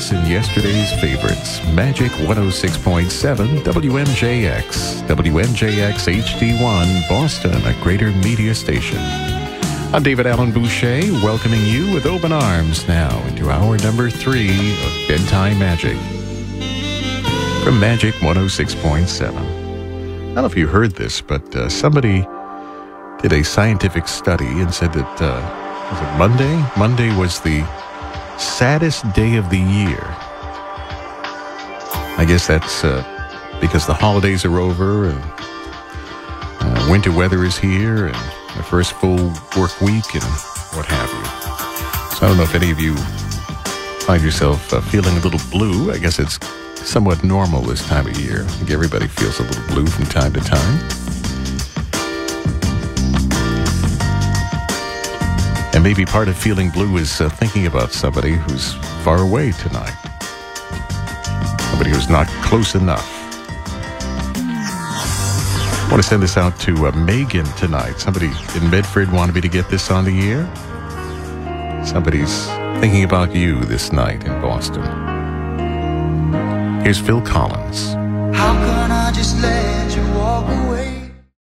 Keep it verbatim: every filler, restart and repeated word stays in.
favorites and yesterday's favorites. Magic one oh six point seven W M J X. W M J X H D one, Boston, a greater media station. I'm David Allen Boucher, welcoming you with open arms now into hour number three of Bedtime Magic. From Magic one oh six point seven. I don't know if you heard this, but uh, somebody did a scientific study and said that, uh, was it Monday? Monday was the saddest day of the year. I guess that's uh, because the holidays are over and uh, winter weather is here and the first full work week and what have you. So I don't know if any of you find yourself uh, feeling a little blue. I guess it's somewhat normal this time of year. I think everybody feels a little blue from time to time. And maybe part of feeling blue is uh, thinking about somebody who's far away tonight. Somebody who's not close enough. I want to send this out to uh, Megan tonight. Somebody in Medford wanted me to get this on the air. Somebody's thinking about you this night in Boston. Here's Phil Collins. How can I just let